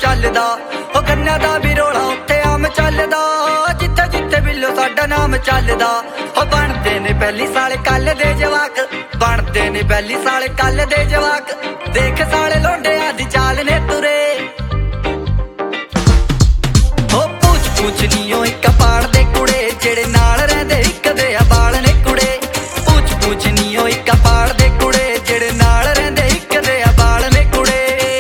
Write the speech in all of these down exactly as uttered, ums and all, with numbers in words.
ਚੱਲਦਾ ਉਹ ਗੰਨਾ ਦਾ ਵੀ ਰੋਲਾ ਉੱਥੇ ਆਮ ਚੱਲਦਾ ਜਿੱਥੇ ਜਿੱਥੇ ਬਿੱਲੋ ਸਾਡਾ ਨਾਮ ਚੱਲਦਾ ਉਹ ਬਣਦੇ ਨੇ ਪਹਿਲੀ ਸਾਲੇ ਕੱਲ ਦੇ ਜਵਾਕ ਬਣਦੇ ਨੇ ਪਹਿਲੀ ਸਾਲੇ ਕੱਲ ਦੇ ਜਵਾਕ ਦੇਖ ਸਾਲੇ ਲੋਂਡਿਆਂ ਦੀ ਚਾਲ ਨੇ ਤੁਰੇ ਉਹ ਪੁੱਛ ਪੁੱਛ ਨੀ ਉਹ ਇੱਕ ਪਾੜ ਦੇ ਕੁੜੇ ਜਿਹੜੇ ਨਾਲ ਰਹਿੰਦੇ ਇੱਕ ਦੇ ਆ ਬਾਲ ਨੇ ਕੁੜੇ ਪੁੱਛ ਪੁੱਛ ਨੀ ਉਹ ਇੱਕ ਪਾੜ ਦੇ ਕੁੜੇ ਜਿਹੜੇ ਨਾਲ ਰਹਿੰਦੇ ਇੱਕ ਦੇ ਆ ਬਾਲ ਨੇ ਕੁੜੇ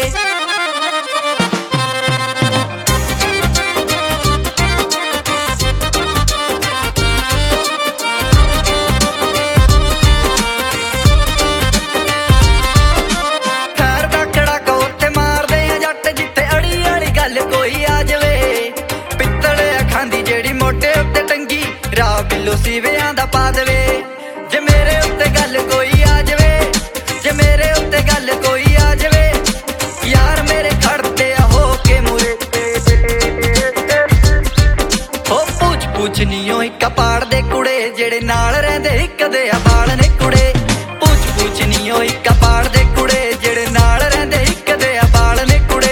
ਖੈਰ ਦਾ ਖੜਾਕਾ ਉੱਥੇ ਮਾਰਦੇ ਆ ਜੱਟ ਜਿੱਥੇ ਅੜੀ ਵਾਲੀ ਗੱਲ ਕੋਈ ਆ ਜਾਵੇ ਪਿੱਤਲ ਅੱਖਾਂ ਦੀ ਜਿਹੜੀ ਮੋਢੇ ਉੱਤੇ ਟੰਗੀ ਰਾਹ ਬਿੱਲੋ ਸੀਵਿਆਂ ਦਾ ਪਾ ਦੇਵੇ ਜੇ ਮੇਰੇ ਉੱਤੇ ਗੱਲ ਕੋਈ ਆ ਜਾਵੇ ਜੇ ਮੇਰੇ ਉੱਤੇ ਗੱਲ ਕੋਈ ਆ ਜਾਵੇ ਯਾਰ ਮੇਰੇ ਖੜਦੇ ਆ ਹੋ ਕੇ ਮੂਰੇ ਹੋ ਪੁੱਛ ਪੁੱਛ ਨੀ ਉਹ ਇੱਕ ਪਾੜ ਦੇ ਕੁੜੇ ਜਿਹੜੇ ਨਾਲ ਰਹਿੰਦੇ ਇੱਕ ਦੇ ਆ ਬਾਲ ਨੇ ਕੁੜੇ ਪੁੱਛ ਪੁੱਛ ਨੀ ਉਹ ਇੱਕ ਪਾੜ ਦੇ ਕੁੜੇ ਜਿਹੜੇ ਨਾਲ ਰਹਿੰਦੇ ਇੱਕ ਦੇ ਆ ਬਾਲ ਨੇ ਕੁੜੇ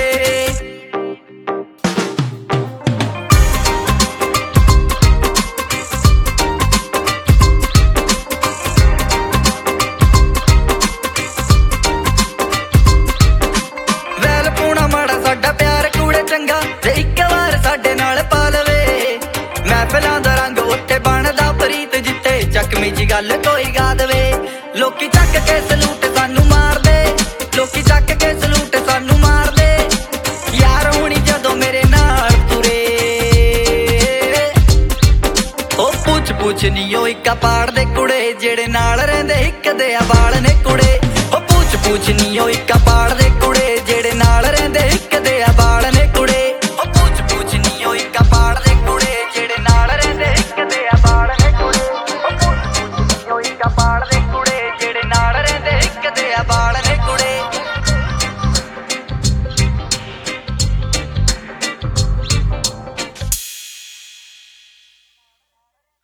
ਵੈਲ ਪੂਣਾ ਮਾੜਾ ਸਾਡਾ ਪਿਆਰ ਕੂੜੇ ਚੰਗਾ ਜੇ ਇੱਕ ਵਾਰ ਸਾਡੇ ਨਾਲ ਪਾ ਲਵੇ ਮਹਿਫਲਾਂ ਦਾ ਰੰਗ ਉੱਤੇ ਬਣਦਾ ਪ੍ਰੀਤ ਜਿੱਥੇ ਚੱਕਵੀਂ ਜੀ ਗੱਲ ਕੋਈ ਗਾ ਦੇਵੇ ਲੋਕੀ ਚੱਕ ਕੇ ਸਲੂਟ ਸਾਨੂੰ ਮਾਰਦੇ ਲੋਕੀ ਚੱਕ ਕੇ ਸਲੂਟ ਸਾਨੂੰ ਮਾਰਦੇ ਯਾਰ ਹੁਣੀ ਜਦੋਂ ਮੇਰੇ ਨਾਲ ਤੁਰੇ ਉਹ ਪੁੱਛ ਪੁੱਛ ਨੀ ਉਹ ਇੱਕ ਪਾੜ ਦੇ ਕੁੜੇ ਜਿਹੜੇ ਨਾਲ ਰਹਿੰਦੇ ਇੱਕ ਦੇ ਆ ਬਾਲ ਨੇ ਕੁੜੇ ਉਹ ਪੁੱਛ ਪੁੱਛ ਨੀ ਉਹ ਇੱਕ ਪਾੜ ਦੇ